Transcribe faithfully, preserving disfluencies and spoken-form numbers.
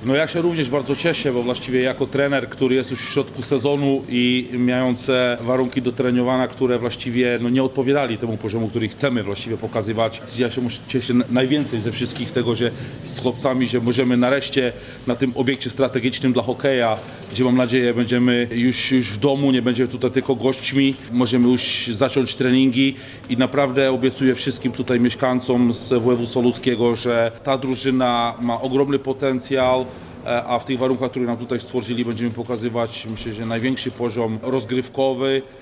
No ja się również bardzo cieszę, bo właściwie jako trener, który jest już w środku sezonu i mające warunki do trenowania, które właściwie no, nie odpowiadali temu poziomu, który chcemy właściwie pokazywać. Ja się cieszę najwięcej ze wszystkich z tego, że z chłopcami, że możemy nareszcie na tym obiekcie strategicznym dla hokeja, gdzie mam nadzieję będziemy już, już w domu, nie będziemy tutaj tylko gośćmi, możemy już zacząć treningi i naprawdę obiecuję wszystkim tutaj mieszkańcom z województwa ludzkiego, że ta drużyna ma ogromny potencjał, a w tych warunkach, które nam tutaj stworzyli, będziemy pokazywać, myślę, że największy poziom rozgrywkowy.